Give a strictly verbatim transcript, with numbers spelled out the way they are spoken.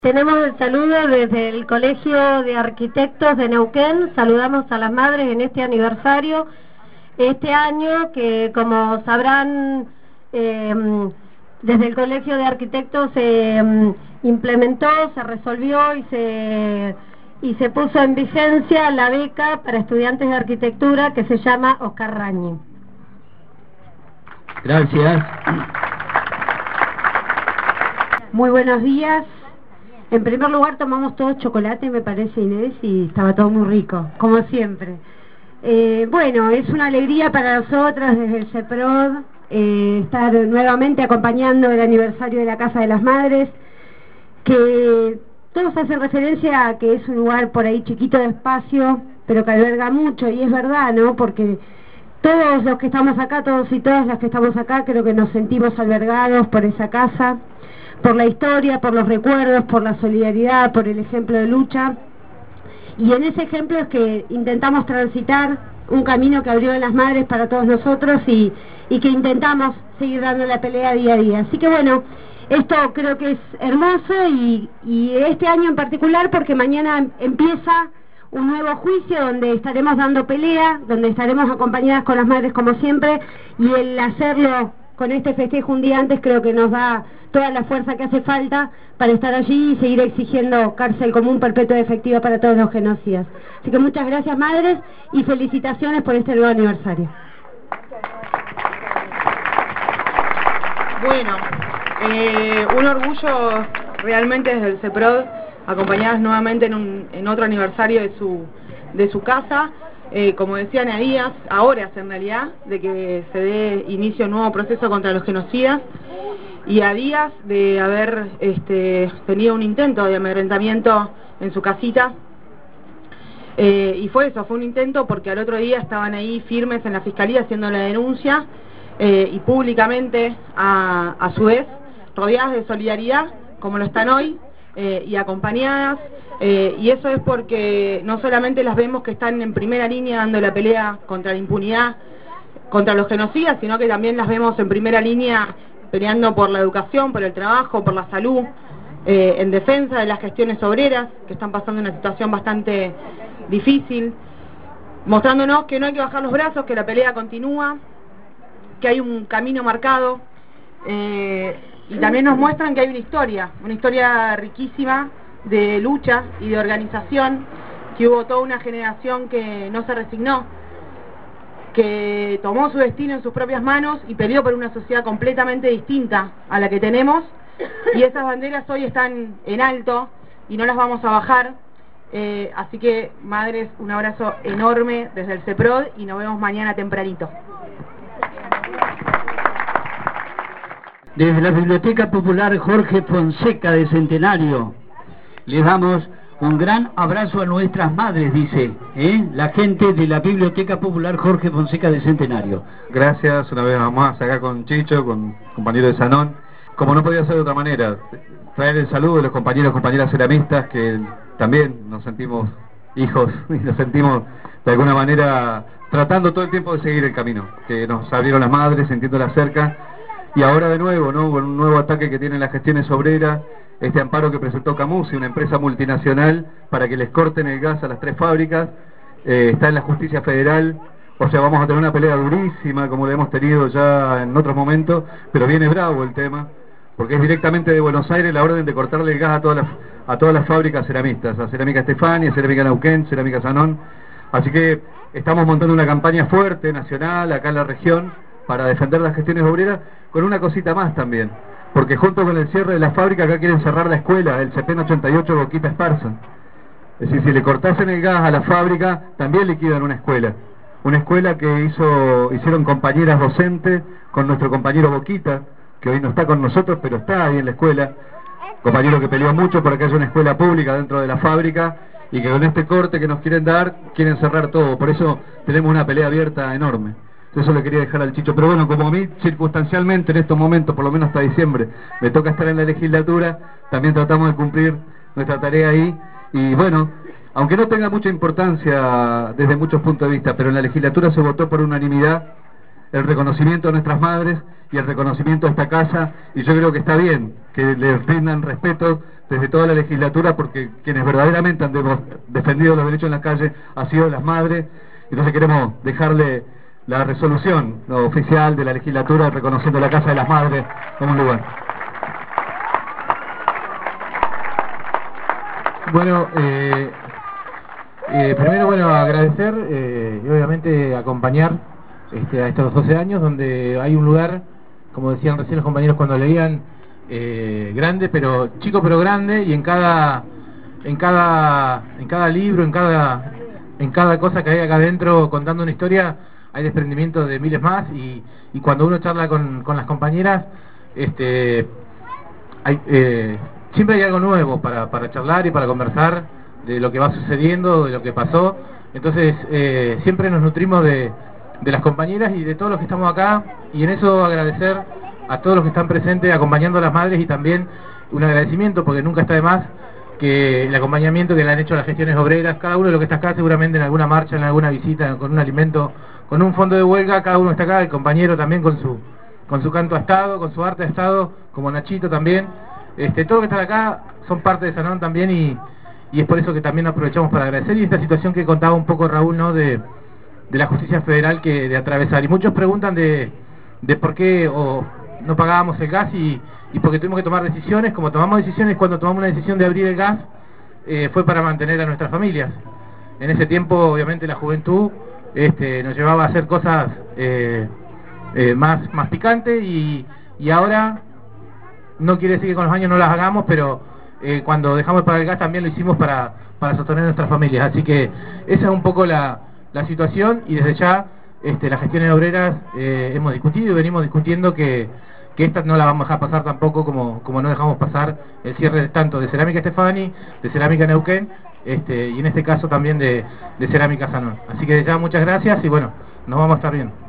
Tenemos el saludo desde el Colegio de Arquitectos de Neuquén. Saludamos a las madres en este aniversario, este año que, como sabrán, eh, desde el Colegio de Arquitectos se eh, implementó, se resolvió y se, y se puso en vigencia la beca para estudiantes de arquitectura que se llama Oscar Rañi. Gracias. Muy buenos días. En primer lugar tomamos todos chocolate, me parece, Inés, y estaba todo muy rico, como siempre. Eh, bueno, es una alegría para nosotras desde el CEPROD eh, estar nuevamente acompañando el aniversario de la Casa de las Madres, que todos hacen referencia a que es un lugar por ahí chiquito de espacio, pero que alberga mucho, y es verdad, ¿no? Porque todos los que estamos acá, todos y todas las que estamos acá, creo que nos sentimos albergados por esa casa, por la historia, por los recuerdos, por la solidaridad, por el ejemplo de lucha. Y en ese ejemplo es que intentamos transitar un camino que abrió las madres para todos nosotros y, y que intentamos seguir dando la pelea día a día. Así que bueno, esto creo que es hermoso y, y este año en particular porque mañana empieza un nuevo juicio donde estaremos dando pelea, donde estaremos acompañadas con las madres como siempre, y el hacerlo con este festejo un día antes creo que nos da toda la fuerza que hace falta para estar allí y seguir exigiendo cárcel común perpetua efectiva para todos los genocidas. Así que muchas gracias, madres, y felicitaciones por este nuevo aniversario. Bueno, eh, un orgullo realmente desde el CEPROD, acompañadas nuevamente en, un, en otro aniversario de su, de su casa. Eh, como decían a días, a horas en realidad, de que se dé inicio a un nuevo proceso contra los genocidas, y a días de haber este, tenido un intento de amedrentamiento en su casita. Eh, y fue eso, fue un intento porque al otro día estaban ahí firmes en la fiscalía haciendo la denuncia, eh, y públicamente a, a su vez, rodeadas de solidaridad, como lo están hoy, eh, y acompañadas. Eh, y eso es porque no solamente las vemos que están en primera línea dando la pelea contra la impunidad, contra los genocidas, sino que también las vemos en primera línea peleando por la educación, por el trabajo, por la salud, eh, en defensa de las gestiones obreras, que están pasando una situación bastante difícil, mostrándonos que no hay que bajar los brazos, que la pelea continúa, que hay un camino marcado, eh, y también nos muestran que hay una historia, una historia riquísima de lucha y de organización, que hubo toda una generación que no se resignó, que tomó su destino en sus propias manos y peleó por una sociedad completamente distinta a la que tenemos, y esas banderas hoy están en alto y no las vamos a bajar. Eh, así que, madres, un abrazo enorme desde el CEPROD y nos vemos mañana tempranito. Desde la Biblioteca Popular Jorge Fonseca de Centenario, les damos un gran abrazo a nuestras madres, dice ¿eh? la gente de la Biblioteca Popular Jorge Fonseca de Centenario. Gracias una vez más acá con Chicho, con compañero de Sanón. Como no podía ser de otra manera, traer el saludo de los compañeros y compañeras ceramistas, que también nos sentimos hijos y nos sentimos de alguna manera tratando todo el tiempo de seguir el camino que nos abrieron las madres, sintiéndolas cerca. Y ahora de nuevo, ¿no? Con un nuevo ataque que tienen las gestiones obreras, este amparo que presentó Camusi, una empresa multinacional, para que les corten el gas a las tres fábricas, eh, está en la justicia federal. O sea, vamos a tener una pelea durísima, como la hemos tenido ya en otros momentos, pero viene bravo el tema, porque es directamente de Buenos Aires la orden de cortarle el gas a todas las, a todas las fábricas ceramistas, a Cerámica Estefania, Cerámica Neuquén, Cerámica Sanón. Así que estamos montando una campaña fuerte, nacional, acá en la región, para defender las gestiones obreras, con una cosita más también. Porque junto con el cierre de la fábrica acá quieren cerrar la escuela, el CEPEN ochenta y ocho Boquita Esparza. Es decir, si le cortasen el gas a la fábrica, también liquidan una escuela. Una escuela que hizo hicieron compañeras docentes con nuestro compañero Boquita, que hoy no está con nosotros, pero está ahí en la escuela. Compañero que peleó mucho para que haya una escuela pública dentro de la fábrica, y que con este corte que nos quieren dar, quieren cerrar todo. Por eso tenemos una pelea abierta enorme. Eso le quería dejar al Chicho, pero bueno, como a mí circunstancialmente en estos momentos, por lo menos hasta diciembre, me toca estar en la legislatura, también tratamos de cumplir nuestra tarea ahí, y bueno, aunque no tenga mucha importancia desde muchos puntos de vista, pero en la legislatura se votó por unanimidad el reconocimiento a nuestras madres y el reconocimiento a esta casa, y yo creo que está bien que les brindan respeto desde toda la legislatura, porque quienes verdaderamente han de- defendido los derechos en la calle han sido las madres. Entonces queremos dejarle la resolución, ¿no?, oficial de la legislatura reconociendo la Casa de las Madres como un lugar. Bueno, eh, eh, primero, bueno, agradecer eh, y obviamente acompañar este, a estos doce años donde hay un lugar, como decían recién los compañeros cuando leían, eh, grande, pero chico pero grande, y en cada en cada en cada libro, en cada en cada cosa que hay acá adentro contando una historia, hay desprendimiento de miles más, y, y cuando uno charla con, con las compañeras, este hay, eh, siempre hay algo nuevo para, para charlar y para conversar de lo que va sucediendo, de lo que pasó. Entonces eh, siempre nos nutrimos de, de las compañeras y de todos los que estamos acá, y en eso agradecer a todos los que están presentes acompañando a las madres, y también un agradecimiento, porque nunca está de más, que el acompañamiento que le han hecho las gestiones obreras, cada uno de los que está acá seguramente en alguna marcha, en alguna visita, con un alimento, con un fondo de huelga, cada uno está acá, el compañero también con su con su canto a Estado, con su arte a Estado, como Nachito también. Este, todos los que están acá son parte de Sanón también, y, y es por eso que también aprovechamos para agradecer, y esta situación que contaba un poco Raúl, ¿no?, de, de la justicia federal que de atravesar, y muchos preguntan de, de por qué o no pagábamos el gas, y, y porque tuvimos que tomar decisiones. Como tomamos decisiones, cuando tomamos una decisión de abrir el gas, eh, fue para mantener a nuestras familias. En ese tiempo, obviamente, la juventud este, nos llevaba a hacer cosas eh, eh, más, más picantes, y, y ahora no quiere decir que con los años no las hagamos, pero eh, cuando dejamos de pagar el gas también lo hicimos para, para sostener a nuestras familias. Así que esa es un poco la, la situación, y desde ya este, las gestiones obreras eh, hemos discutido y venimos discutiendo que, que esta no la vamos a dejar pasar tampoco, como, como no dejamos pasar el cierre tanto de Cerámica Estefani, de Cerámica Neuquén, este, y en este caso también de, de Cerámica Sanón. Así que desde ya muchas gracias, y bueno, nos vamos a estar viendo.